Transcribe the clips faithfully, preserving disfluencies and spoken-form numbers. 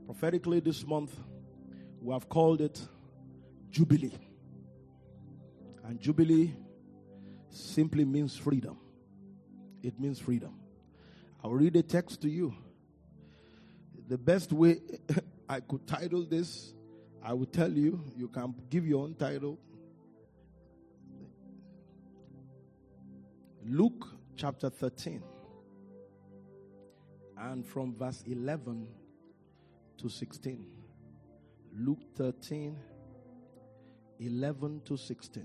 Prophetically this month, we have called it Jubilee. And Jubilee simply means freedom. It means freedom. I'll read a text to you. The best way I could title this, I will tell you. You can give your own title. Luke chapter thirteen. And from verse eleven to sixteen. Luke thirteen, eleven to sixteen.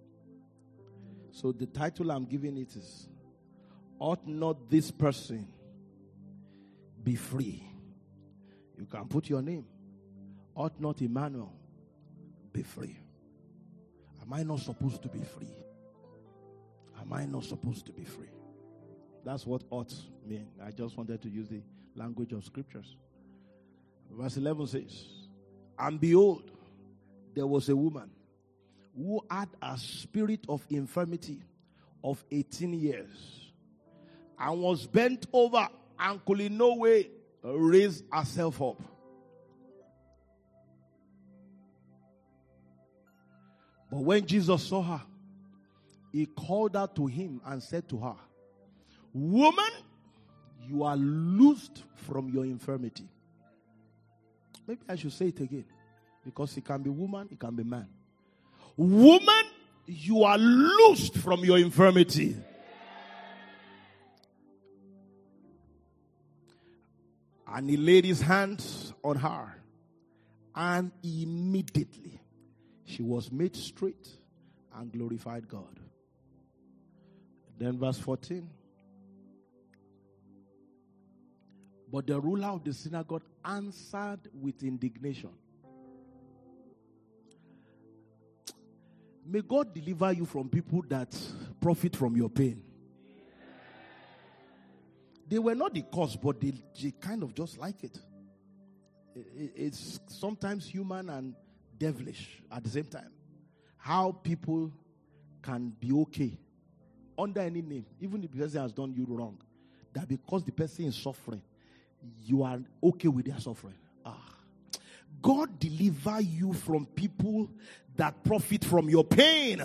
So the title I'm giving it is, ought not this person be free? You can put your name. Ought not Emmanuel be free? Am I not supposed to be free? Am I not supposed to be free? That's what ought mean. I just wanted to use the language of scriptures. Verse eleven says, and behold, there was a woman who had a spirit of infirmity of eighteen years and was bent over and could in no way raise herself up. But when Jesus saw her, he called her to him and said to her, woman, you are loosed from your infirmity. Maybe I should say it again, because it can be woman, it can be man. Woman, you are loosed from your infirmity. And he laid his hands on her, and immediately she was made straight and glorified God. Then verse fourteen. But the ruler of the synagogue answered with indignation. May God deliver you from people that profit from your pain. They were not the cause, but they, they kind of just like it. It's sometimes human and devilish at the same time. How people can be okay under any name, even if the person has done you wrong, that because the person is suffering, you are okay with their suffering. Ah. God deliver you from people that profit from your pain.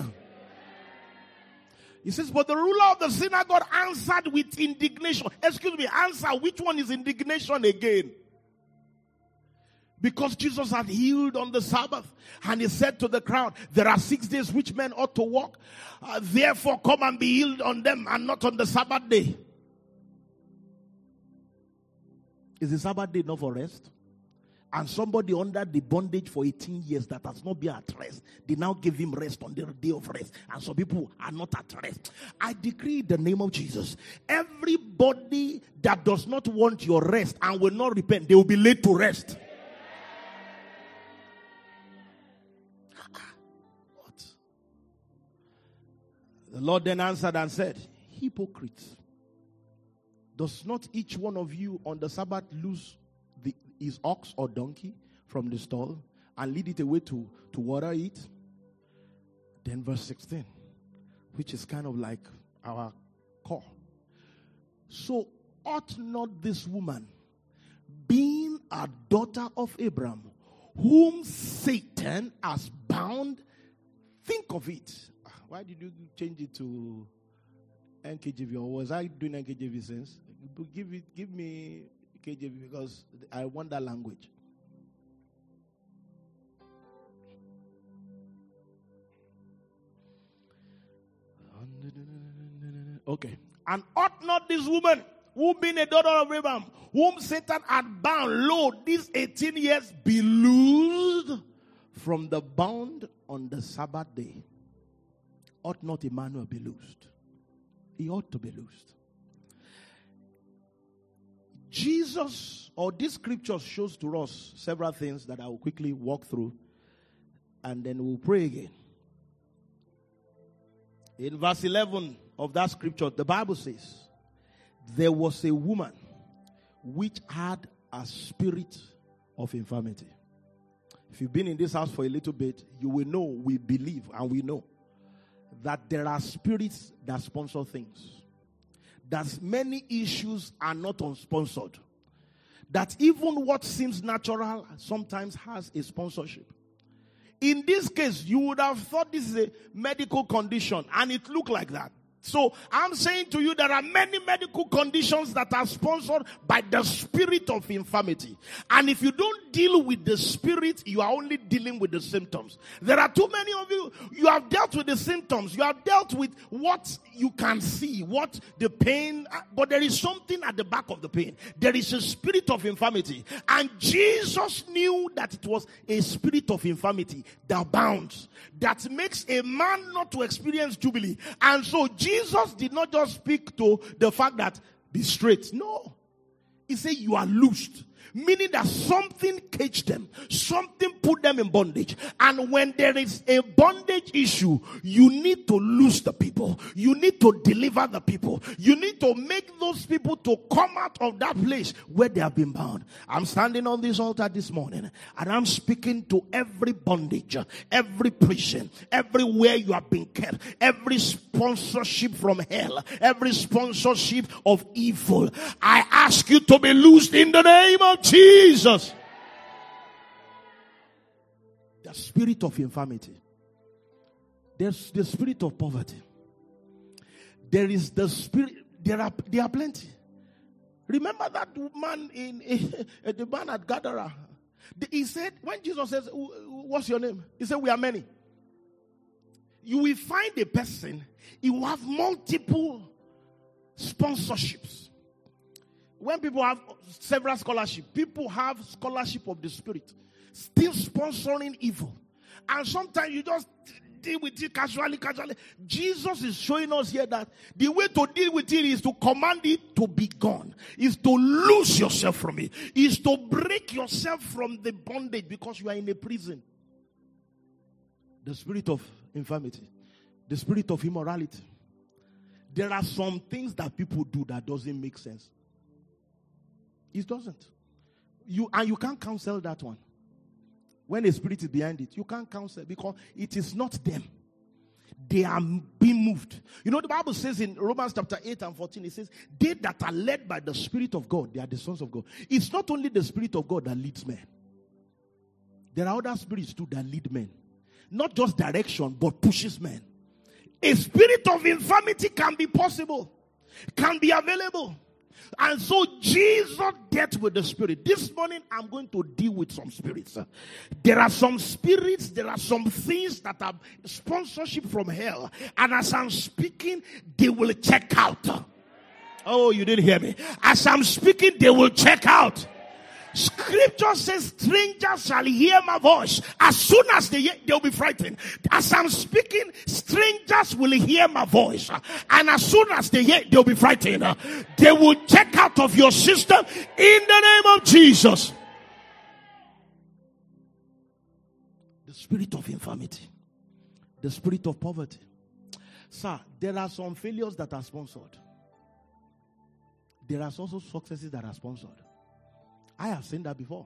He says, but the ruler of the synagogue answered with indignation. Excuse me, answer, which one is indignation again? Because Jesus had healed on the Sabbath. And he said to the crowd, there are six days which men ought to walk. Uh, therefore come and be healed on them and not on the Sabbath day. Is the Sabbath day not for rest? And somebody under the bondage for eighteen years that has not been at rest, they now give him rest on the day of rest. And some people are not at rest. I decree in the name of Jesus, everybody that does not want your rest and will not repent, they will be laid to rest. What? The Lord then answered and said, hypocrites. Does not each one of you on the Sabbath loose the, his ox or donkey from the stall and lead it away to, to water it? Then verse sixteen, which is kind of like our core. So ought not this woman, being a daughter of Abraham, whom Satan has bound, think of it. Why did you change it to N K J V, or was I doing N K J V since? Give it, give me K J V because I want that language. Okay. And ought not this woman, who being a daughter of Abraham, whom Satan had bound, lo, these eighteen years be loosed from the bound on the Sabbath day? Ought not Emmanuel be loosed? He ought to be loosed. Jesus, or this scripture shows to us several things that I will quickly walk through, and then we'll pray again. In verse eleven of that scripture, the Bible says, there was a woman which had a spirit of infirmity. If you've been in this house for a little bit, you will know, we believe, and we know that there are spirits that sponsor things. That many issues are not unsponsored. that even what seems natural sometimes has a sponsorship. In this case, you would have thought this is a medical condition, and it looked like that. So I'm saying to you, there are many medical conditions that are sponsored by the spirit of infirmity. And if you don't deal with the spirit, you are only dealing with the symptoms. There are too many of you, you have dealt with the symptoms. You have dealt with what you can see, what the pain, but there is something at the back of the pain. There is a spirit of infirmity. And Jesus knew that it was a spirit of infirmity that bounds, that makes a man not to experience jubilee. And so Jesus Jesus did not just speak to the fact that be straight. No. He said you are loosed. Meaning that something caged them. Something put them in bondage. And when there is a bondage issue, you need to loose the people. You need to deliver the people. You need to make those people to come out of that place where they have been bound. I'm standing on this altar this morning, and I'm speaking to every bondage, every prison, everywhere you have been kept, every sponsorship from hell, every sponsorship of evil. I ask you to be loosed in the name of Jesus. The spirit of infirmity. There's the spirit of poverty. There is the spirit. There are there are plenty. Remember that man in, in the man at Gadara. He said, when Jesus says, "What's your name?" He said, "We are many." You will find a person. He will have multiple sponsorships. When people have several scholarships, people have scholarship of the spirit, still sponsoring evil. And sometimes you just deal with it casually, casually. Jesus is showing us here that the way to deal with it is to command it to be gone, is to lose yourself from it, is to break yourself from the bondage because you are in a prison. The spirit of infirmity, the spirit of immorality. There are some things that people do that doesn't make sense. It doesn't. You and you can't counsel that one. When a spirit is behind it, you can't counsel because it is not them. They are being moved. You know, the Bible says in Romans chapter eight and fourteen, it says, they that are led by the Spirit of God, they are the sons of God. It's not only the Spirit of God that leads men. There are other spirits too that lead men. Not just direction, but pushes men. A spirit of infirmity can be possible, can be available. And so Jesus dealt with the spirit. This morning I'm going to deal with some spirits. There are some spirits, there are some things that are sponsorship from hell. And as I'm speaking, they will check out. Oh, you didn't hear me. As I'm speaking, they will check out. Scripture says, strangers shall hear my voice. As soon as they hear, they'll be frightened. As I'm speaking, strangers will hear my voice. And as soon as they hear, they'll be frightened. They will check out of your system in the name of Jesus. The spirit of infirmity. The spirit of poverty. Sir, there are some failures that are sponsored. There are also successes that are sponsored. I have seen that before.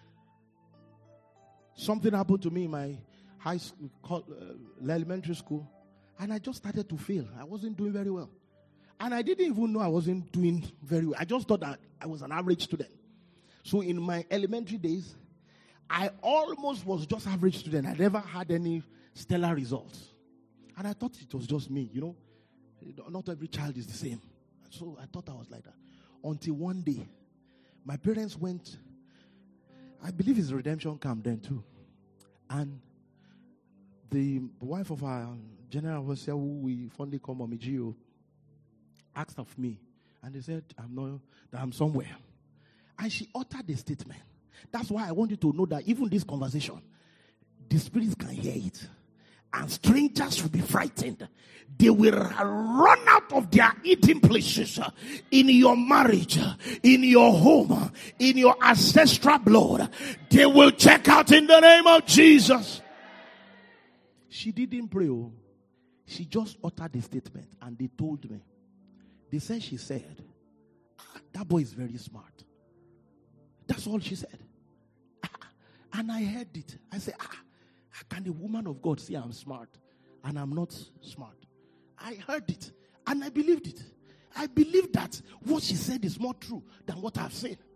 Something happened to me in my high school, uh, elementary school, and I just started to fail. I wasn't doing very well. And I didn't even know I wasn't doing very well. I just thought that I was an average student. So in my elementary days, I almost was just average student. I never had any stellar results. And I thought it was just me, you know. Not every child is the same. So I thought I was like that. Until one day, my parents went, I believe it's a redemption camp then too. And the wife of our general overseer, who we fondly call Mommy Gio, asked of me. And they said, I'm not, that I'm somewhere. And she uttered a statement. That's why I want you to know that even this conversation, the spirits can hear it. And strangers will be frightened. They will run out of their eating places in your marriage, in your home, in your ancestral blood. They will check out in the name of Jesus. She didn't pray. She just uttered a statement and they told me. They said she said, ah, that boy is very smart. That's all she said. And I heard it. I said, ah. How can a woman of God say I'm smart and I'm not smart? I heard it and I believed it. I believe that what she said is more true than what I've said.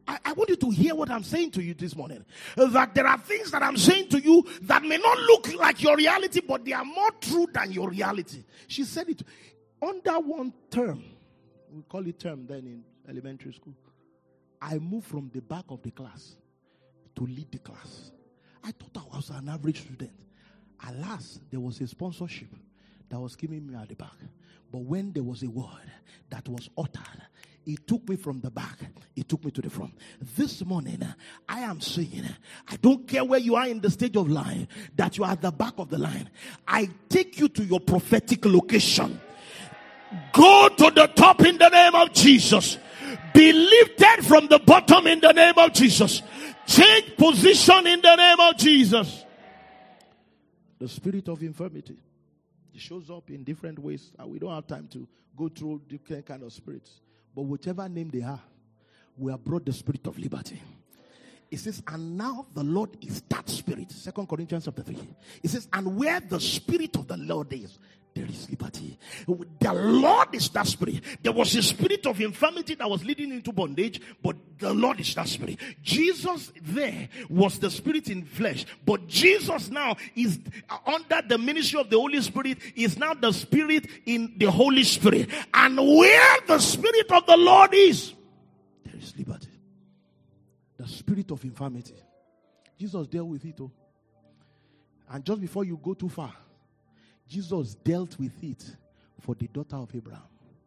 I, I want you to hear what I'm saying to you this morning. That there are things that I'm saying to you that may not look like your reality, but they are more true than your reality. She said it under one term. We call it term then in elementary school. I moved from the back of the class to lead the class. I thought I was an average student. Alas, there was a sponsorship that was keeping me at the back. But when there was a word that was uttered, it took me from the back. It took me to the front. This morning, I am saying, I don't care where you are in the stage of life, that you are at the back of the line. I take you to your prophetic location. Go to the top in the name of Jesus. Be lifted from the bottom in the name of Jesus. Change position in the name of Jesus. The spirit of infirmity, it shows up in different ways. And we don't have time to go through different kind of spirits. But whichever name they are, we have brought the spirit of liberty. It says, and now the Lord is that spirit. Second Corinthians chapter three. It says, and where the spirit of the Lord is, there is liberty. The Lord is that spirit. There was a spirit of infirmity that was leading into bondage, but the Lord is that spirit. Jesus there was the spirit in flesh, but Jesus now is under the ministry of the Holy Spirit, is now the spirit in the Holy Spirit. And where the spirit of the Lord is, there is liberty. The spirit of infirmity. Jesus dealt with it. Oh. And just before you go too far, Jesus dealt with it for the daughter of Abraham.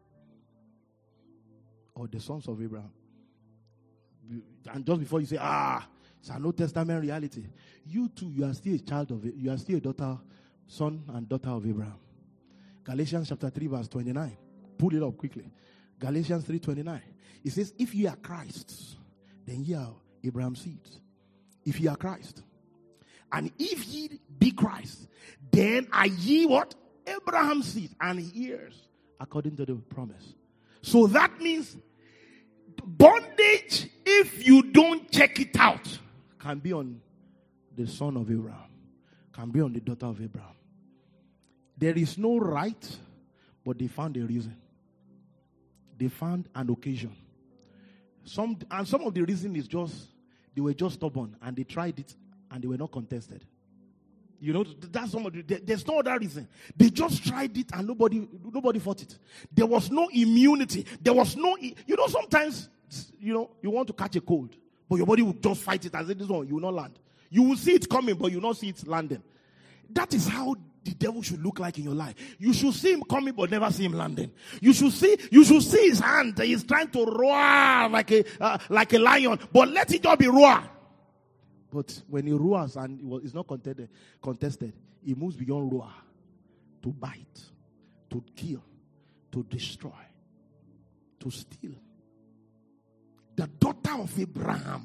Or the sons of Abraham. And just before you say, ah, it's an Old Testament reality. You too, you are still a child of it. You are still a daughter, son and daughter of Abraham. Galatians chapter three verse twenty-nine. Pull it up quickly. Galatians three twenty-nine. It says, if ye are Christ, then ye are Abraham's seed. If ye are Christ. And if ye be Christ, then are ye what? Abraham's seed and heirs according to the promise. So that means bondage, if you don't check it out, can be on the son of Abraham, can be on the daughter of Abraham. There is no right, but they found a reason. They found an occasion. Some and some of the reason is just they were just stubborn and they tried it and they were not contested. You know, that's some of the, there's no other reason. They just tried it and nobody nobody fought it. There was no immunity. There was no, you know, sometimes, you know, you want to catch a cold, but your body will just fight it and say, this one, you will not land. You will see it coming, but you will not see it landing. That is how the devil should look like in your life. You should see him coming, but never see him landing. You should see, you should see his hand. He's trying to roar like a uh, like a lion, but let it not be roar. But when he roars and it's not contested, contested, he moves beyond roar to bite, to kill, to destroy, to steal. The daughter of Abraham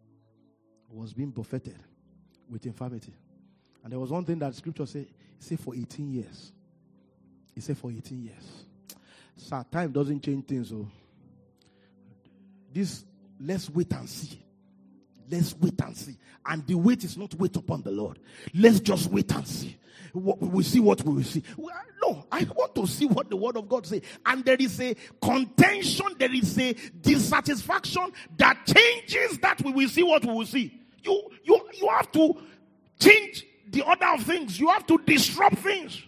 was being buffeted with infirmity. And there was one thing that scripture said, it said for eighteen years. It said for eighteen years. Sir, time doesn't change things. So this, let's wait and see. Let's wait and see. And the wait is not wait upon the Lord. Let's just wait and see. We will see what we will see. Well, no, I want to see what the word of God says. And there is a contention, there is a dissatisfaction that changes that we will see what we will see. You, you, you have to change the order of things. You have to disrupt things.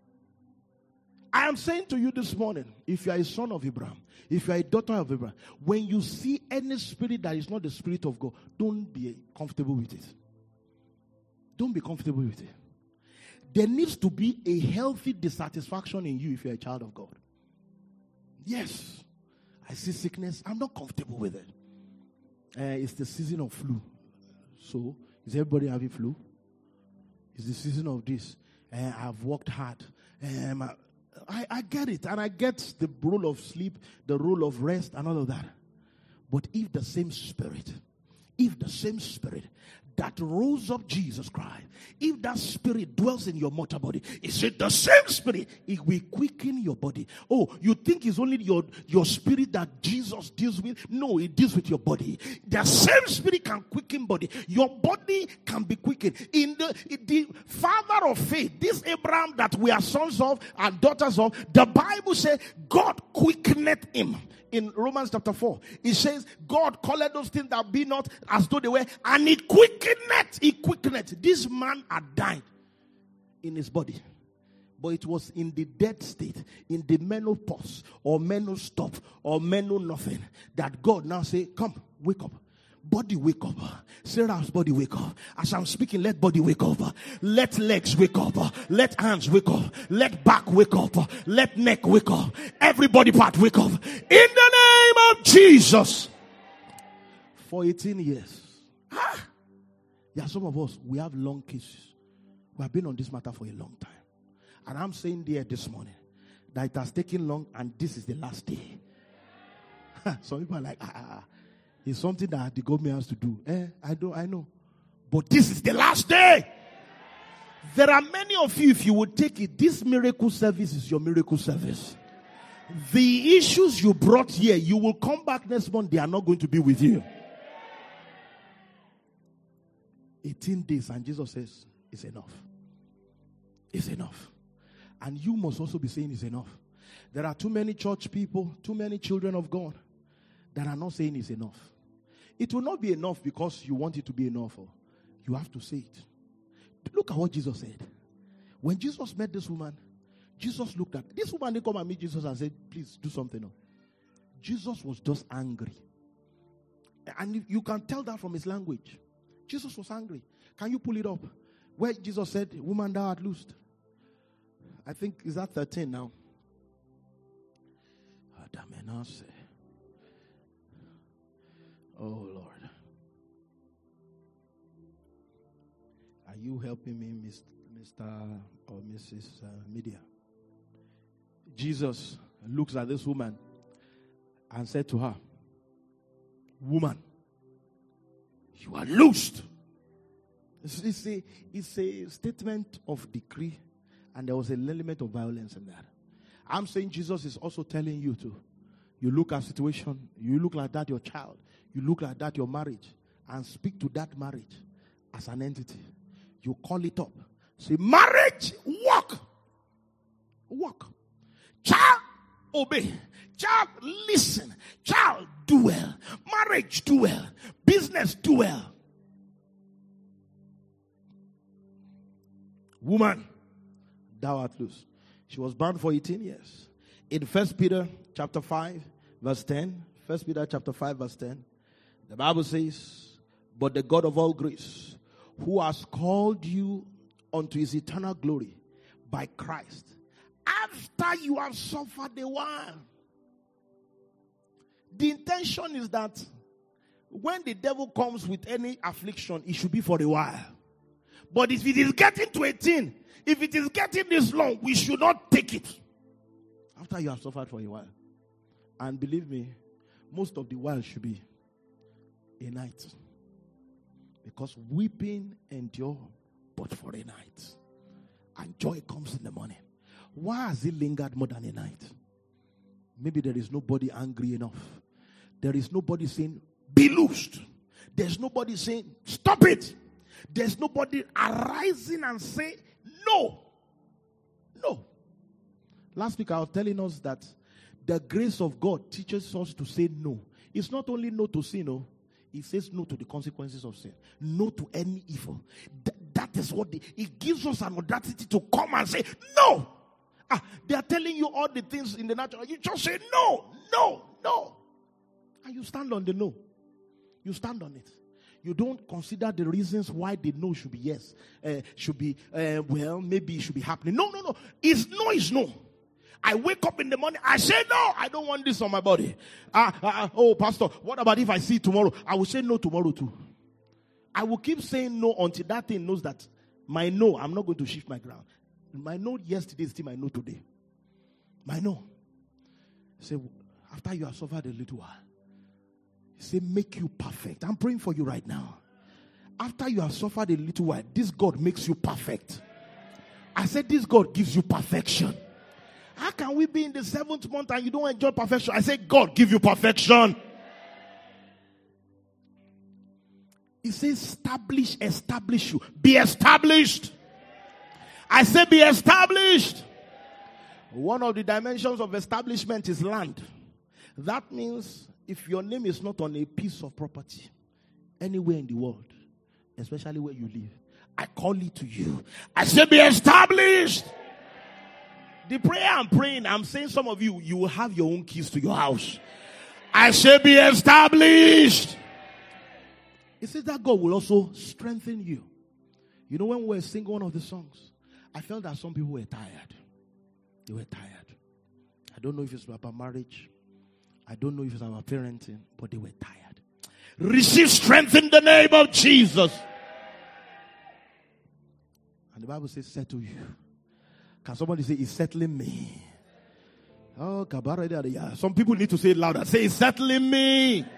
I am saying to you this morning, if you are a son of Abraham, if you are a daughter of Abraham, when you see any spirit that is not the spirit of God, don't be comfortable with it. Don't be comfortable with it. There needs to be a healthy dissatisfaction in you if you are a child of God. Yes, I see sickness. I'm not comfortable with it. Uh, it's the season of flu. So, is everybody having flu? It's the season of this. Uh, I've worked hard. Um, I, I, I get it. And I get the role of sleep, the role of rest, and all of that. But if the same spirit, if the same spirit that rose up Jesus Christ, if that spirit dwells in your mortal body, is it the same spirit? It will quicken your body. Oh, you think it's only your, your spirit that Jesus deals with? No, it deals with your body. The same spirit can quicken body. Your body can be quickened. In the, in the father of faith, this Abraham that we are sons of and daughters of, the Bible says God quickeneth him. in Romans chapter four. It says, God called those things that be not as though they were, and he quickened, he quickened. This man had died in his body. But it was in the dead state, in the menopause, or menostop, or meno nothing, that God now say, come, wake up. Body wake up. Sarah's body wake up. As I'm speaking, let body wake up. Let legs wake up. Let hands wake up. Let back wake up. Let neck wake up. Every body part wake up. In the name of Jesus. For eighteen years. Ah. Yeah, some of us, we have long cases. We have been on this matter for a long time. And I'm saying there this morning that it has taken long and this is the last day. Some people are like, ah, ah, ah. It's something that the government has to do. Eh, I don't, I know. But this is the last day. There are many of you, if you would take it, this miracle service is your miracle service. The issues you brought here, you will come back next month, they are not going to be with you. eighteen days, and Jesus says, it's enough. It's enough. And you must also be saying it's enough. There are too many church people, too many children of God that are not saying it's enough. It will not be enough because you want it to be enough. Or you have to say it. Look at what Jesus said. When Jesus met this woman, Jesus looked at this woman. Didn't come and meet Jesus and said, please do something. No. Jesus was just angry. And you can tell that from his language. Jesus was angry. Can you pull it up? Where Jesus said, woman, thou art loosed. I think, is that thirteen now? Oh, Lord. Are you helping me, Mister or Missus Uh, Media? Jesus looks at this woman and said to her, woman, you are loosed. It's a, it's a statement of decree, and there was an element of violence in that. I'm saying Jesus is also telling you to, you look at situation, you look like that your child, you look like that your marriage, and speak to that marriage as an entity. You call it up. Say, marriage, walk. Walk. Child, obey. Child, listen. Child, do well. Marriage, do well. Business, do well. Woman, thou art loose. She was bound for eighteen years. In First Peter chapter five, verse ten. First Peter chapter five, verse ten. The Bible says, but the God of all grace, who has called you unto his eternal glory by Christ, after you have suffered a while. The intention is that when the devil comes with any affliction, it should be for a while. But if it is getting to eighteen, if it is getting this long, we should not take it. After you have suffered for a while. And believe me, most of the while should be a night. Because weeping endure but for a night. And joy comes in the morning. Why has it lingered more than a night? Maybe there is nobody angry enough. There is nobody saying, be loosed. There's nobody saying, stop it. There's nobody arising and say, no. No. Last week I was telling us that the grace of God teaches us to say no. It's not only no to sin, no. It says no to the consequences of sin. No to any evil. Th- that is what the, it gives us an audacity to come and say, no. Ah, they are telling you all the things in the natural. You just say no, no, no. And you stand on the no. You stand on it. You don't consider the reasons why the no should be yes. Uh, should be, uh, well, maybe it should be happening. No, no, no. It's no is no. I wake up in the morning, I say no, I don't want this on my body. Uh, uh, oh, pastor, what about if I see it tomorrow? I will say no tomorrow too. I will keep saying no until that thing knows that my no, I'm not going to shift my ground. My no yesterday is still my no today. My no. Say, after you have suffered a little while, say, make you perfect. I'm praying for you right now. After you have suffered a little while, this God makes you perfect. I said, this God gives you perfection. How can we be in the seventh month and you don't enjoy perfection? I said, God give you perfection. He says, establish, establish you. Be established. I say, be established. One of the dimensions of establishment is land. That means if your name is not on a piece of property anywhere in the world, especially where you live, I call it to you. I say be established. The prayer I'm praying, I'm saying some of you, you will have your own keys to your house. I say be established. It says that God will also strengthen you. You know, when we were singing one of the songs, I felt that some people were tired. They were tired. I don't know if it's about marriage. I don't know if it's about parenting, but they were tired. Receive strength in the name of Jesus. And the Bible says, settle you. Can somebody say, it's settling me? Oh, yeah. Some people need to say it louder. Say, it's settling me. You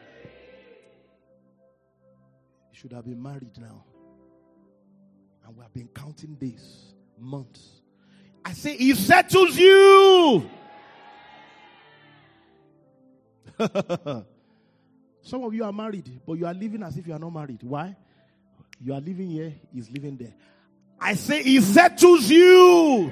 should have been married now. And we have been counting days, months. I say, it settles you. Some of you are married, but you are living as if you are not married. Why? You are living here, he's living there. I say, it settles you.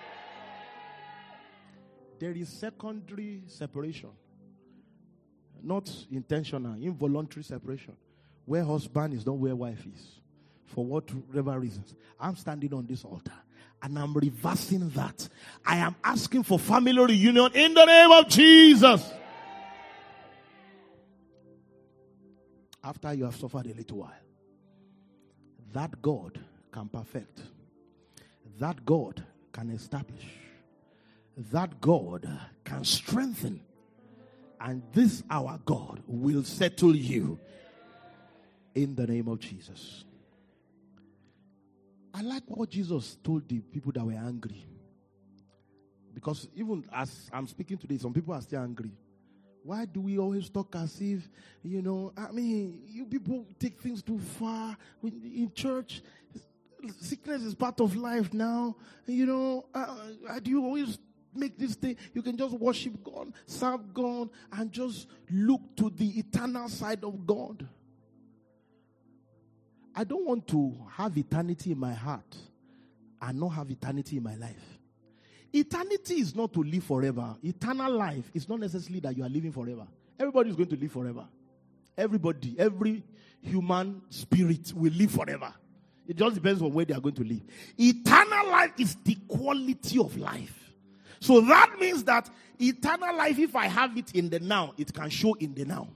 There is secondary separation. Not intentional, involuntary separation. Where husband is not where wife is. For whatever reasons. I'm standing on this altar. And I'm reversing that. I am asking for family reunion in the name of Jesus. After you have suffered a little while. That God can perfect. That God can establish. That God can strengthen. And this our God will settle you. In the name of Jesus. I like what Jesus told the people that were angry. Because even as I'm speaking today, some people are still angry. Why do we always talk as if, you know, I mean, you people take things too far. In church, sickness is part of life now. You know, uh, do you always make this thing? You can just worship God, serve God, and just look to the eternal side of God. I don't want to have eternity in my heart and not have eternity in my life. Eternity is not to live forever. Eternal life is not necessarily that you are living forever. Everybody is going to live forever. Everybody, every human spirit will live forever. It just depends on where they are going to live. Eternal life is the quality of life. So that means that eternal life, if I have it in the now, it can show in the now.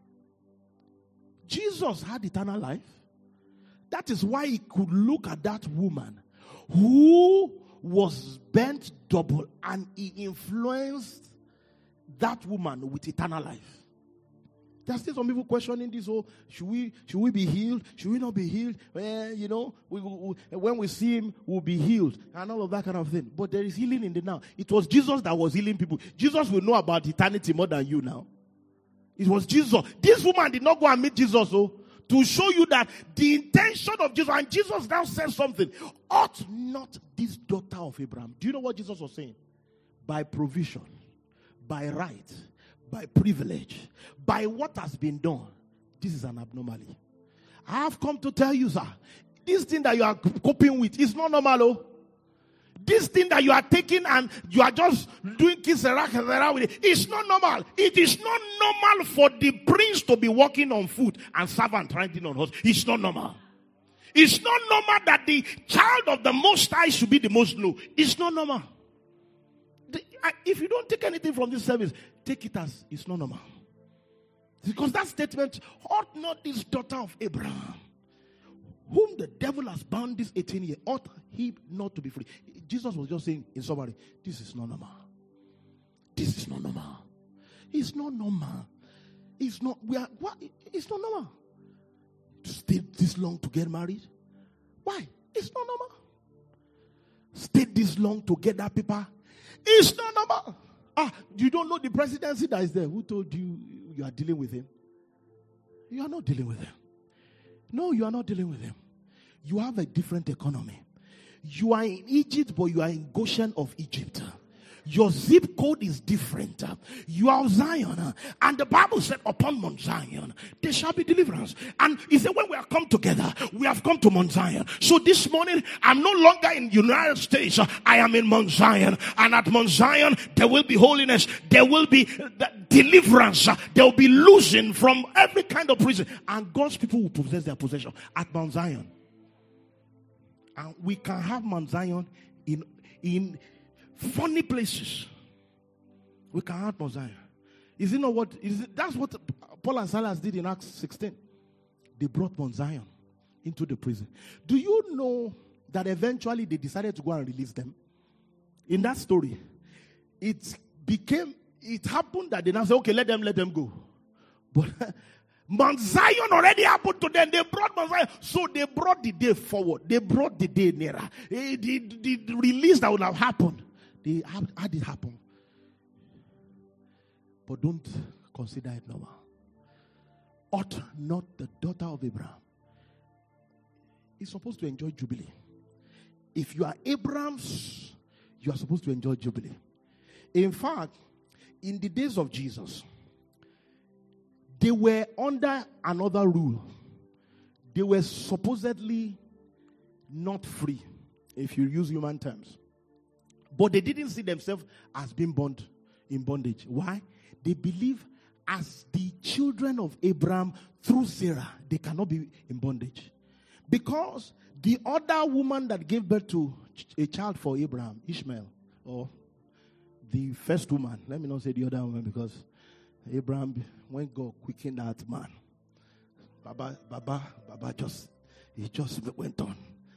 Jesus had eternal life. That is why he could look at that woman who was bent double and he influenced that woman with eternal life. There are still some people questioning this. Oh, should we should we be healed? Should we not be healed? Well, you know, we, we, when we see him, we'll be healed and all of that kind of thing. But there is healing in the now. It was Jesus that was healing people. Jesus will know about eternity more than you now. It was Jesus. This woman did not go and meet Jesus, oh, to show you that the intention of Jesus, and Jesus now says something, ought not this daughter of Abraham. Do you know what Jesus was saying? By provision, by right, by privilege, by what has been done, this is an abnormality. I have come to tell you, sir, this thing that you are coping with is not normal, oh. This thing that you are taking and you are just doing kisera kisera with it, it's not normal. It is not normal for the prince to be walking on foot and servant riding on horse. It's not normal. It's not normal that the child of the Most High should be the most low. It's not normal. The, I, if you don't take anything from this service, take it as it's not normal. Because that statement, ought not this daughter of Abraham, whom the devil has bound this eighteen years, ought he not to be free? Jesus was just saying in summary, this is not normal. This is not normal. It's not normal. It's not, we are, what? It's not normal. To stay this long to get married? Why? It's not normal. Stay this long to get that paper? It's not normal. Ah, you don't know the presidency that is there. Who told you you are dealing with him? You are not dealing with him. No, you are not dealing with him. You have a different economy. You are in Egypt, but you are in Goshen of Egypt. Your zip code is different. You are of Zion. And the Bible said, upon Mount Zion, there shall be deliverance. And he said, when we have come together, we have come to Mount Zion. So this morning, I'm no longer in the United States. I am in Mount Zion. And at Mount Zion, there will be holiness. There will be deliverance. There will be loosing from every kind of prison. And God's people will possess their possession at Mount Zion. And we can have Mount Zion in, in funny places. We can have Mount Zion. Is it not what? Is it, that's what Paul and Silas did in Acts sixteen. They brought Mount Zion into the prison. Do you know that eventually they decided to go and release them? In that story, it became, it happened that they now say, okay, let them, let them go. But Mount Zion already happened to them. They brought Mount Zion. So they brought the day forward. They brought the day nearer. The, the, the release that would have happened, they had, had it happen. But don't consider it normal. Ought not the daughter of Abraham is supposed to enjoy Jubilee? If you are Abraham's, you are supposed to enjoy Jubilee. In fact, in the days of Jesus, they were under another rule. They were supposedly not free, if you use human terms. But they didn't see themselves as being bond, in bondage. Why? They believe as the children of Abraham through Sarah, they cannot be in bondage. Because the other woman that gave birth to a child for Abraham, Ishmael, or the first woman, let me not say the other woman, because Abraham, when God quickened that man, Baba, Baba, Baba just, he just went on.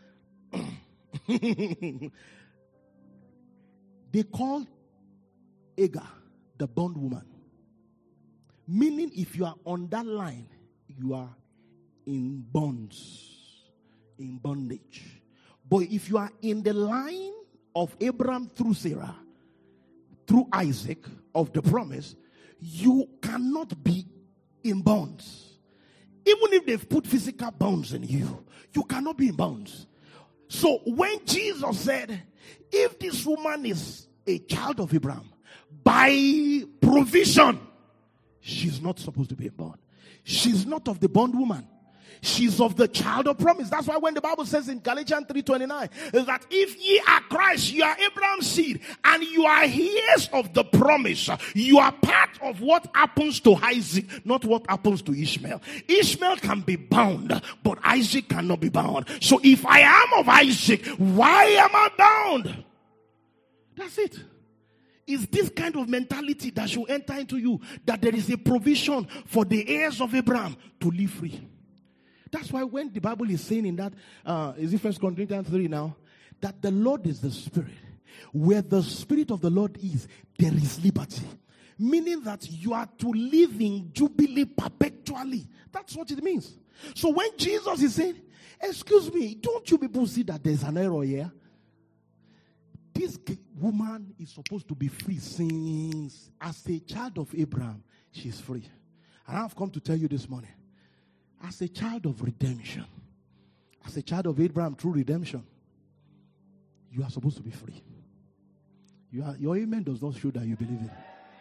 They called Agar the bondwoman. Meaning if you are on that line, you are in bonds, in bondage. But if you are in the line of Abraham through Sarah, through Isaac, of the promise, you cannot be in bonds. Even if they've put physical bonds in you, you cannot be in bonds. So when Jesus said, if this woman is a child of Abraham, by provision, she's not supposed to be a bond. She's not of the bondwoman. She's of the child of promise. That's why when the Bible says in Galatians three twenty-nine, is that if ye are Christ, you are Abraham's seed, and you are heirs of the promise. You are part of what happens to Isaac, not what happens to Ishmael. Ishmael can be bound, but Isaac cannot be bound. So if I am of Isaac, why am I bound? That's it. It's this kind of mentality that should enter into you, that there is a provision for the heirs of Abraham to live free. That's why when the Bible is saying in that, uh, is it First Corinthians three now, that the Lord is the Spirit. Where the Spirit of the Lord is, there is liberty. Meaning that you are to live in Jubilee perpetually. That's what it means. So when Jesus is saying, excuse me, don't you people see that there's an error here? This woman is supposed to be free since as a child of Abraham, she's free. And I've come to tell you this morning, as a child of redemption, as a child of Abraham through redemption, you are supposed to be free. You are, your amen does not show that you believe it.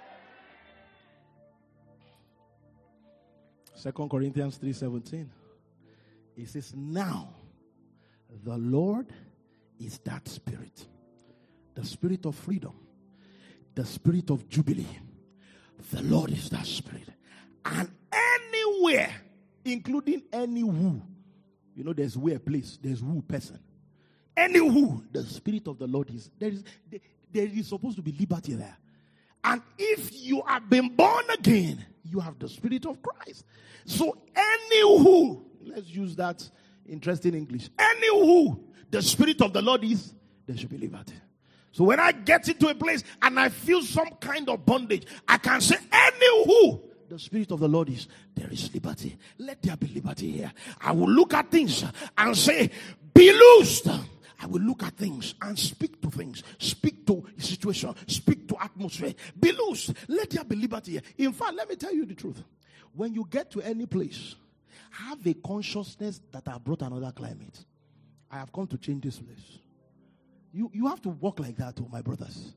Second Corinthians three seventeen. It says, now the Lord is that Spirit. The Spirit of freedom. The Spirit of jubilee. The Lord is that Spirit. And anywhere, including any who. You know, there's where place, there's who person. Any who, the Spirit of the Lord is. There is, there, there is supposed to be liberty there. And if you have been born again, you have the Spirit of Christ. So any who, let's use that interesting English. Any who the Spirit of the Lord is, there should be liberty. So when I get into a place and I feel some kind of bondage, I can say, any who the Spirit of the Lord is, there is liberty. Let there be liberty here. I will look at things and say, be loosed. I will look at things and speak to things. Speak to situation. Speak to atmosphere. Be loosed. Let there be liberty here. In fact, let me tell you the truth. When you get to any place, have a consciousness that I brought another climate. I have come to change this place. You, you have to walk like that, oh, my brothers.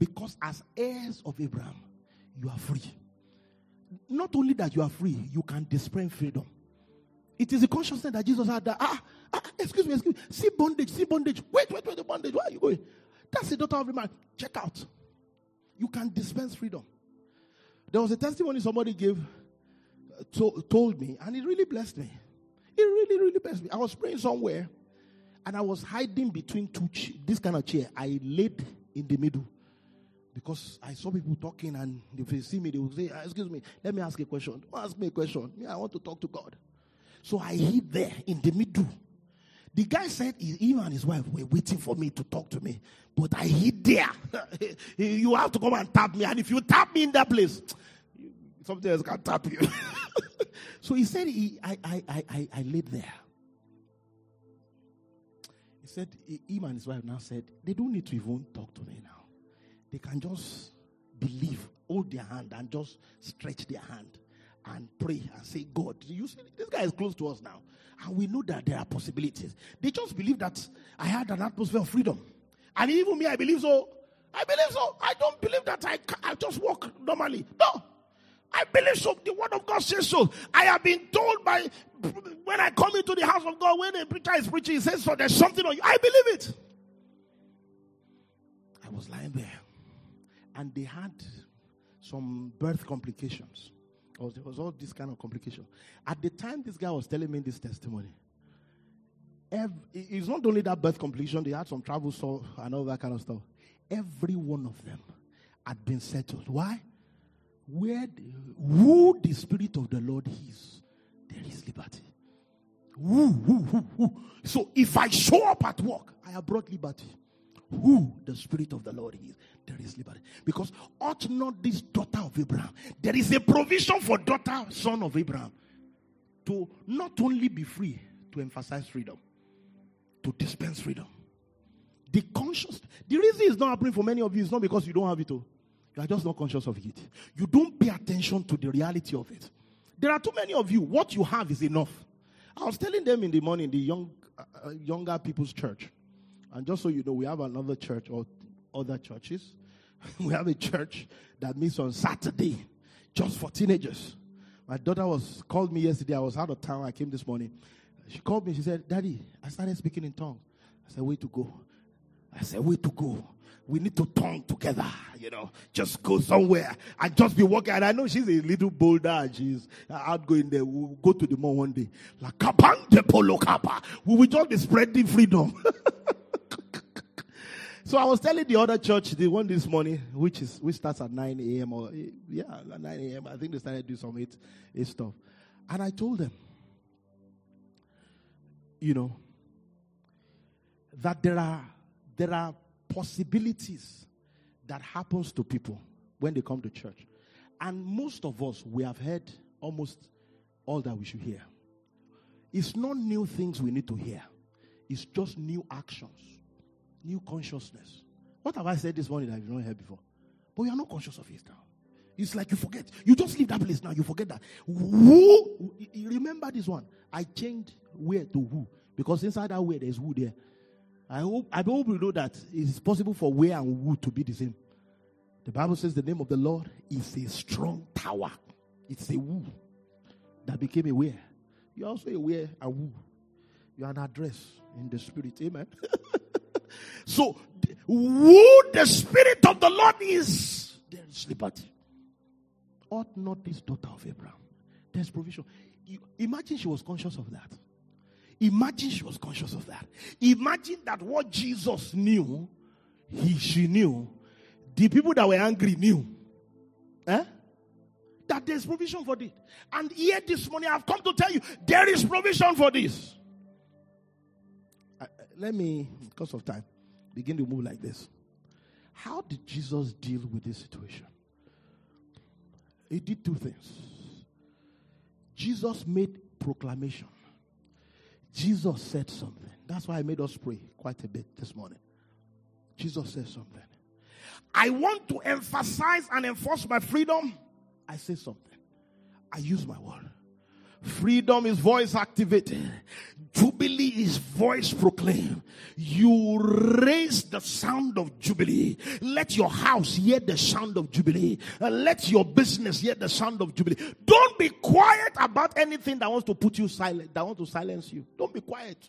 Because as heirs of Abraham, you are free. Not only that you are free, you can display freedom. It is a consciousness that Jesus had that, ah, ah, excuse me, excuse me, see bondage, see bondage. Wait, wait, wait, the bondage, where are you going? That's the daughter of Abraham. Check out. You can dispense freedom. There was a testimony somebody gave, uh, to, told me, and it really blessed me. It really, really blessed me. I was praying somewhere, and I was hiding between two, ch- this kind of chair. I laid in the middle. Because I saw people talking, and if they see me, they will say, excuse me, let me ask a question. Don't ask me a question. Me, I want to talk to God. So I hid there in the middle. The guy said him and his wife were waiting for me to talk to me. But I hid there. You have to come and tap me. And if you tap me in that place, something else can tap you. So he said, he, I, I, I, I, I laid there. He said, him and his wife now said, they don't need to even talk to me now. They can just believe, hold their hand and just stretch their hand and pray and say, God, you see, this guy is close to us now. And we know that there are possibilities. They just believe that I had an atmosphere of freedom. And even me, I believe so. I believe so. I don't believe that I, I just walk normally. No. I believe so. The word of God says so. I have been told by, when I come into the house of God, when a preacher is preaching, he says so, there's something on you. I believe it. I was lying there. And they had some birth complications. Or there was all this kind of complication. At the time this guy was telling me this testimony, every, it's not only that birth complication, they had some travel so and all that kind of stuff. Every one of them had been settled. Why? Where the, who the Spirit of the Lord is, there is liberty. Who, who, who, who. So if I show up at work, I have brought liberty. Who the Spirit of the Lord is, there is liberty. Because ought not this daughter of Abraham, there is a provision for daughter, son of Abraham, to not only be free, to emphasize freedom, to dispense freedom. The conscious, the reason it's not happening for many of you is not because you don't have it all. You are just not conscious of it. You don't pay attention to the reality of it. There are too many of you. What you have is enough. I was telling them in the morning, the young, uh, younger people's church. And just so you know, we have another church or other churches. We have a church that meets on Saturday just for teenagers. My daughter was called me yesterday. I was out of town. I came this morning. She called me. She said, Daddy, I started speaking in tongues. I said, way to go. I said, way to go. We need to tongue together, you know. Just go somewhere and just be walking. And I know she's a little bolder and she's outgoing there. We'll go to the mall one day. Like, we will just be spreading freedom. So I was telling the other church, the one this morning, which is which starts at nine a.m. or yeah, nine a.m. I think they started doing some eight, eight stuff. And I told them, you know, that there are there are possibilities that happens to people when they come to church. And most of us, we have heard almost all that we should hear. It's not new things we need to hear. It's just new actions. New consciousness. What have I said this morning that you've not heard before? But you are not conscious of it now. It's like you forget. You just leave that place now. You forget that. Who? You remember this one. I changed where to who. Because inside that where there's who there. I hope, I hope you know that it's possible for where and who to be the same. The Bible says the name of the Lord is a strong tower. It's a who that became a where. You're also a where and who. You're an address in the spirit. Amen. So, who the Spirit of the Lord is, there is liberty. Ought not this daughter of Abraham? There's provision. You, imagine she was conscious of that. Imagine she was conscious of that. Imagine that what Jesus knew, he she knew. The people that were angry knew. Eh? That there's provision for this. And here this morning I've come to tell you, there is provision for this. Uh, let me, because of time, begin to move like this. How did Jesus deal with this situation? He did two things. Jesus made proclamation. Jesus said something. That's why I made us pray quite a bit this morning. Jesus said something. I want to emphasize and enforce my freedom. I say something. I use my word. Freedom is voice activated. Jubilee is voice proclaim. You raise the sound of Jubilee. Let your house hear the sound of Jubilee. Uh, let your business hear the sound of Jubilee. Don't be quiet about anything that wants to put you silent, that wants to silence you. Don't be quiet.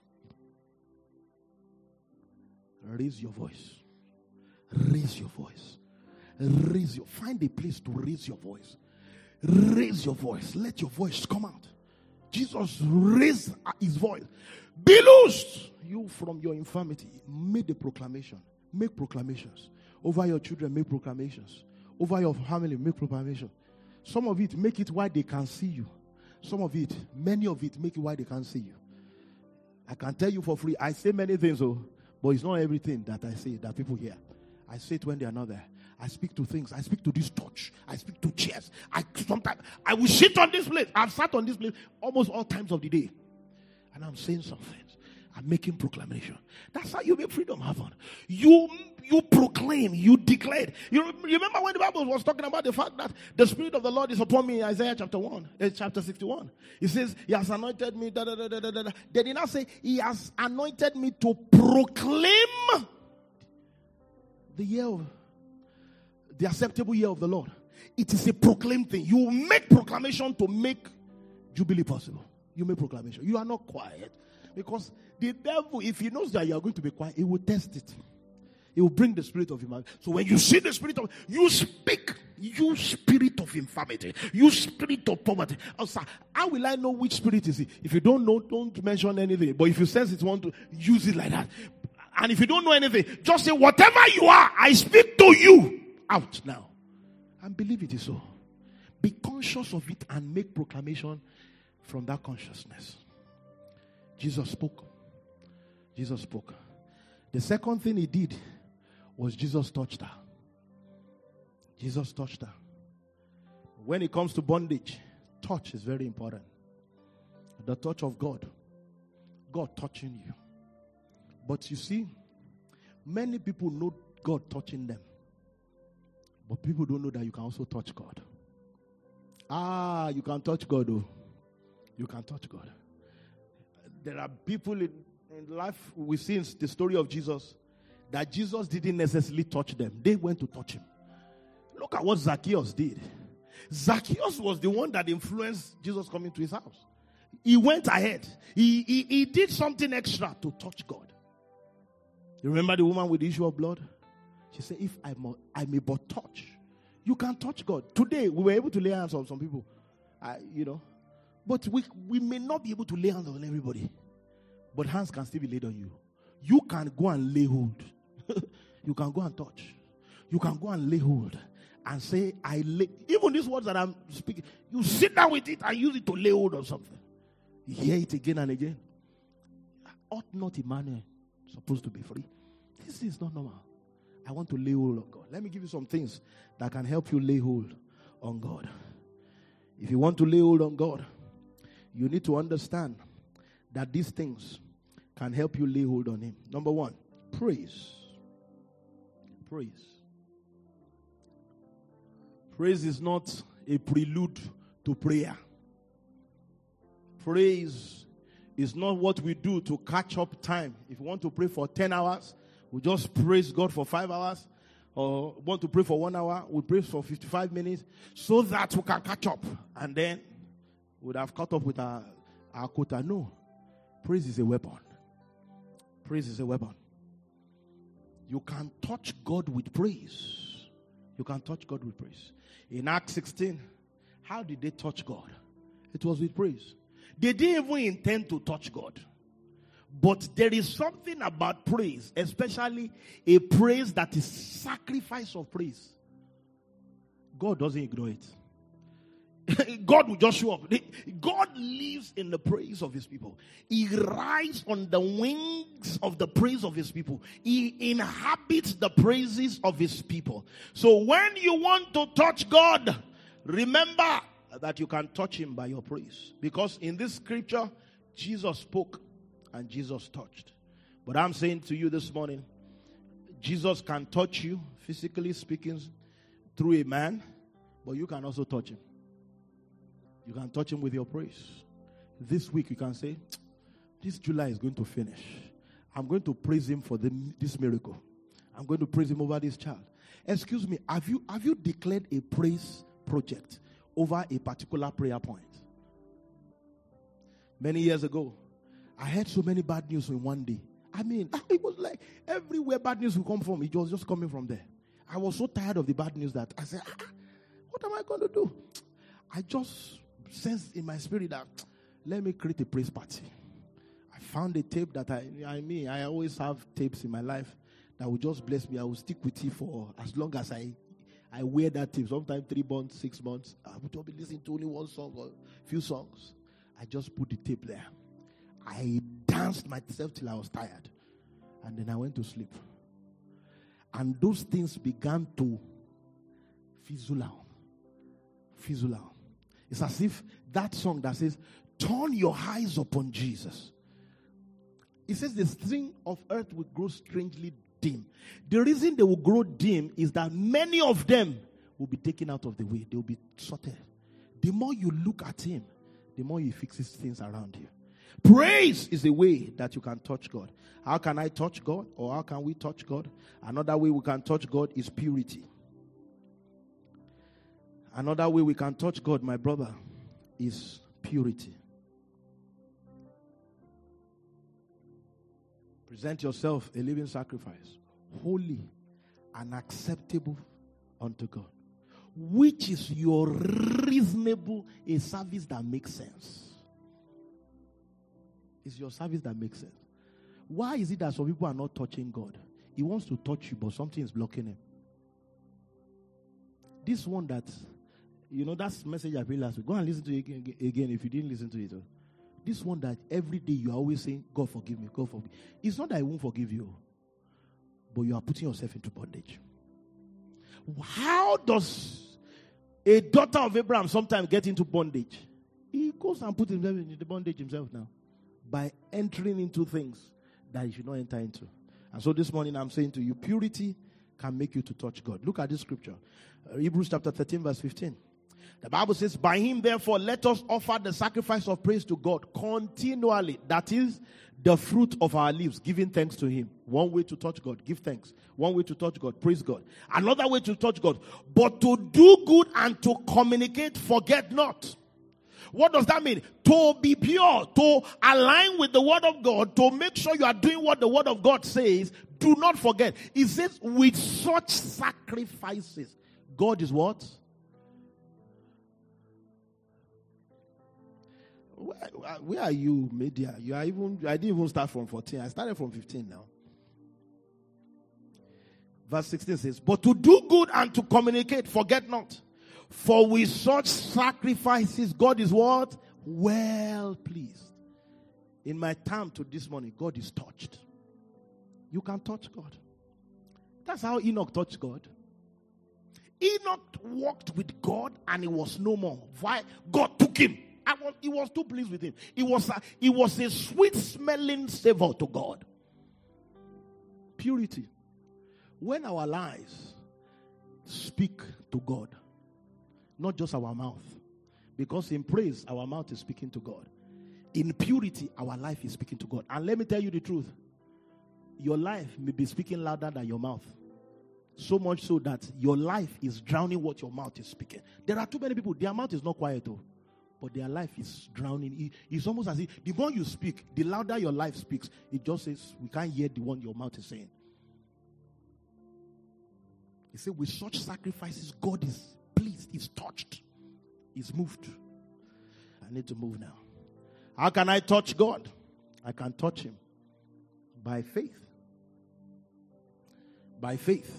Raise your voice. Raise your voice. Raise your, find a place to raise your voice. Raise your voice. Let your voice come out. Jesus raised his voice. Be loosed, you from your infirmity. Make the proclamation. Make proclamations. Over your children, make proclamations. Over your family, make proclamations. Some of it, make it why they can see you. Some of it, many of it, make it why they can't see you. I can tell you for free, I say many things, oh, but it's not everything that I say that people hear. I say it when they are not there. I speak to things. I speak to this touch. I speak to chairs. I sometimes I will sit on this place. I've sat on this place almost all times of the day. And I'm saying something. I'm making proclamation. That's how you make freedom happen. You you proclaim, you declare. You remember when the Bible was talking about the fact that the Spirit of the Lord is upon me in Isaiah chapter one, uh, chapter sixty-one. It says, He has anointed me. Da, da, da, da, da, da. They did not say, He has anointed me to proclaim the year of the acceptable year of the Lord. It is a proclaim thing. You make proclamation to make Jubilee possible. You make proclamation. You are not quiet. Because the devil, if he knows that you are going to be quiet, he will test it. He will bring the spirit of infirmity. So when you see the spirit of, you speak, you spirit of infirmity, you spirit of poverty. Oh, sir, how will I know which spirit is it? If you don't know, don't mention anything. But if you sense it, want to use it like that. And if you don't know anything, just say, whatever you are, I speak to you out now. And believe it is so. Be conscious of it and make proclamation from that consciousness. Jesus spoke. Jesus spoke. The second thing he did was Jesus touched her. Jesus touched her. When it comes to bondage, touch is very important. The touch of God. God touching you. But you see, many people know God touching them. But people don't know that you can also touch God. Ah, you can touch God, oh. You can touch God. There are people in, in life, we see in the story of Jesus, that Jesus didn't necessarily touch them. They went to touch him. Look at what Zacchaeus did. Zacchaeus was the one that influenced Jesus coming to his house. He went ahead. He, he, he did something extra to touch God. You remember the woman with the issue of blood? She said, if I, mo- I may but touch. You can touch God. Today, we were able to lay hands on some people. I, you know. But we, we may not be able to lay hands on everybody. But hands can still be laid on you. You can go and lay hold. You can go and touch. You can go and lay hold. And say, I lay. Even these words that I'm speaking, you sit down with it and use it to lay hold on something. You hear it again and again. Ought not Emmanuel supposed to be free? This is not normal. I want to lay hold on God. Let me give you some things that can help you lay hold on God. If you want to lay hold on God, you need to understand that these things can help you lay hold on him. Number one, praise. Praise. Praise is not a prelude to prayer. Praise is not what we do to catch up time. If you want to pray for ten hours, we just praise God for five hours. Or want to pray for one hour, we pray for fifty-five minutes so that we can catch up. And then we'd have caught up with our, our quota. No. Praise is a weapon. Praise is a weapon. You can touch God with praise. You can touch God with praise. In Acts sixteen, how did they touch God? It was with praise. They didn't even intend to touch God. But there is something about praise, especially a praise that is sacrifice of praise. God doesn't ignore it. God will just show up. God lives in the praise of his people. He rides on the wings of the praise of his people. He inhabits the praises of his people. So when you want to touch God, remember that you can touch him by your praise. Because in this scripture, Jesus spoke and Jesus touched. But I'm saying to you this morning, Jesus can touch you, physically speaking, through a man, but you can also touch him. You can touch him with your praise. This week you can say, this July is going to finish. I'm going to praise him for the, this miracle. I'm going to praise him over this child. Excuse me, have you have you declared a praise project over a particular prayer point? Many years ago, I heard so many bad news in one day. I mean, it was like everywhere bad news would come from, it was just coming from there. I was so tired of the bad news that I said, ah, what am I going to do? I just sensed in my spirit that let me create a praise party. I found a tape that I, I mean, I always have tapes in my life that will just bless me. I will stick with it for as long as I I wear that tape. Sometimes three months, six months. I will just be listening to only one song or a few songs. I just put the tape there. I danced myself till I was tired. And then I went to sleep. And those things began to fizzle out. Fizzle out. It's as if that song that says, turn your eyes upon Jesus. It says the string of earth will grow strangely dim. The reason they will grow dim is that many of them will be taken out of the way. They will be sorted. The more you look at him, the more he fixes things around you. Praise is a way that you can touch God. How can I touch God? Or how can we touch God? Another way we can touch God is purity. Another way we can touch God, my brother, is purity. Present yourself a living sacrifice, holy and acceptable unto God, which is your reasonable, a service that makes sense. It's your service that makes sense. Why is it that some people are not touching God? He wants to touch you, but something is blocking him. This one that, you know, that's the message I played last week. Go and listen to it again, again if you didn't listen to it. This one that every day you are always saying, God forgive me, God forgive me. It's not that he won't forgive you, but you are putting yourself into bondage. How does a daughter of Abraham sometimes get into bondage? He goes and puts himself into the bondage himself now by entering into things that he should not enter into. And so this morning I'm saying to you, purity can make you to touch God. Look at this scripture. Uh, Hebrews chapter thirteen verse fifteen. The Bible says, by him therefore let us offer the sacrifice of praise to God continually. That is the fruit of our lips, giving thanks to him. One way to touch God, give thanks. One way to touch God, praise God. Another way to touch God, but to do good and to communicate, forget not. What does that mean? To be pure, to align with the word of God, to make sure you are doing what the word of God says. Do not forget. It says with such sacrifices. God is what? Where, where are you, media? You are even. I didn't even start from fourteen. I started from fifteen now. Verse sixteen says, but to do good and to communicate, forget not. For with such sacrifices, God is what? Well pleased. In my time to this morning, God is touched. You can touch God. That's how Enoch touched God. Enoch walked with God and he was no more. Why? God took him. I was, he was too pleased with him. It was a, it was a sweet smelling savor to God. Purity. When our lives speak to God, not just our mouth. Because in praise, our mouth is speaking to God. In purity, our life is speaking to God. And let me tell you the truth. Your life may be speaking louder than your mouth. So much so that your life is drowning what your mouth is speaking. There are too many people, their mouth is not quiet though. But their life is drowning. It's almost as if the more you speak, the louder your life speaks. It just says, we can't hear the one your mouth is saying. He said, with such sacrifices, God is pleased, he's touched, he's moved. I need to move now. How can I touch God? I can touch him by faith. By faith.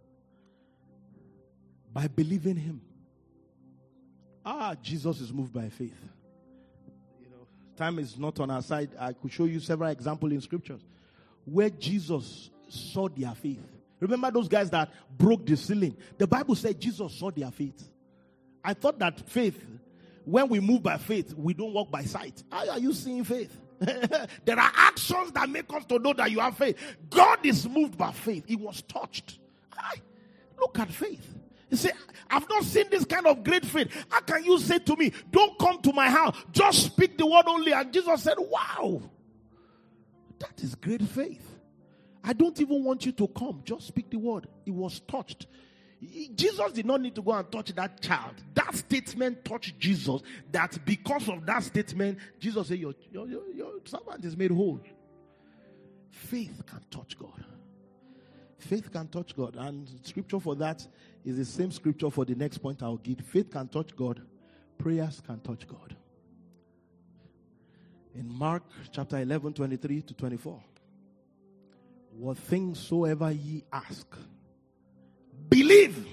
By believing him. Ah, Jesus is moved by faith. You know, time is not on our side. I could show you several examples in scriptures where Jesus saw their faith. Remember those guys that broke the ceiling? The Bible said Jesus saw their faith. I thought that faith, when we move by faith, we don't walk by sight. How are you seeing faith? There are actions that make us to know that you have faith. God is moved by faith. He was touched. I, look at faith. You say, I've not seen this kind of great faith. How can you say to me, don't come to my house, just speak the word only? And Jesus said, wow. That is great faith. I don't even want you to come. Just speak the word. It was touched. Jesus did not need to go and touch that child. That statement touched Jesus. That because of that statement, Jesus said, your, your, your, your servant is made whole. Faith can touch God. Faith can touch God. And scripture for that is the same scripture for the next point I'll give. Faith can touch God. Prayers can touch God. In Mark chapter eleven, twenty-three to twenty-four. What things soever ye ask, believe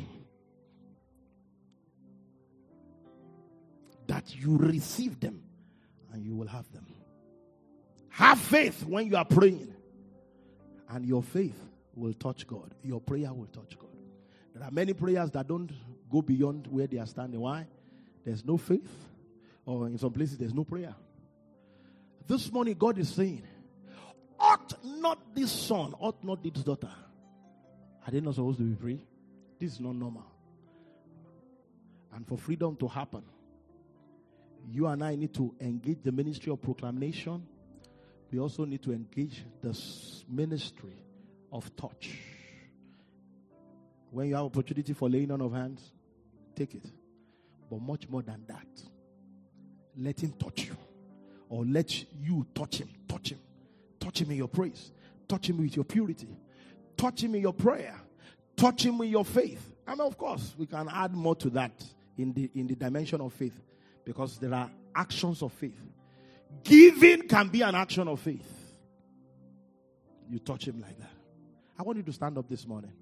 that you receive them and you will have them. Have faith when you are praying, and your faith will touch God. Your prayer will touch God. There are many prayers that don't go beyond where they are standing. Why? There's no faith, or in some places there's no prayer. This morning God is saying, ought not this son, ought not this daughter, are they not supposed to be free? This is not normal. And for freedom to happen, you and I need to engage the ministry of proclamation. We also need to engage the ministry of touch. When you have opportunity for laying on of hands, take it. But much more than that, let him touch you. Or let you touch him. Touch him. Touch him in your praise. Touch him with your purity. Touch him in your prayer. Touch him with your faith. And of course, we can add more to that in the in the dimension of faith. Because there are actions of faith. Giving can be an action of faith. You touch him like that. I want you to stand up this morning.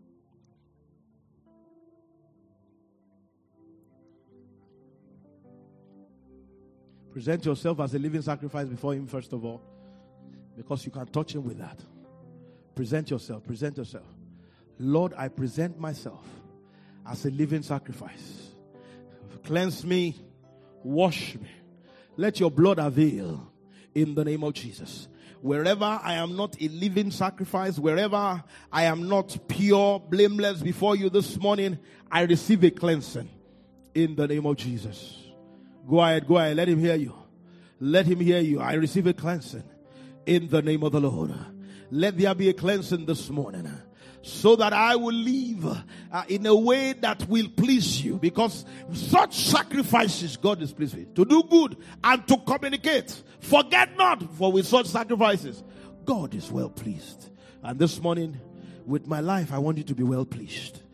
Present yourself as a living sacrifice before him first of all. Because you can touch him with that. Present yourself. Present yourself. Lord, I present myself as a living sacrifice. Cleanse me. Wash me. Let your blood avail in the name of Jesus. Wherever I am not a living sacrifice, wherever I am not pure, blameless before you this morning, I receive a cleansing in the name of Jesus. Go ahead, go ahead. Let him hear you. Let him hear you. I receive a cleansing in the name of the Lord. Let there be a cleansing this morning, so that I will live uh, in a way that will please you. Because such sacrifices God is pleased with. To do good and to communicate. Forget not, for with such sacrifices, God is well pleased. And this morning, with my life, I want you to be well pleased.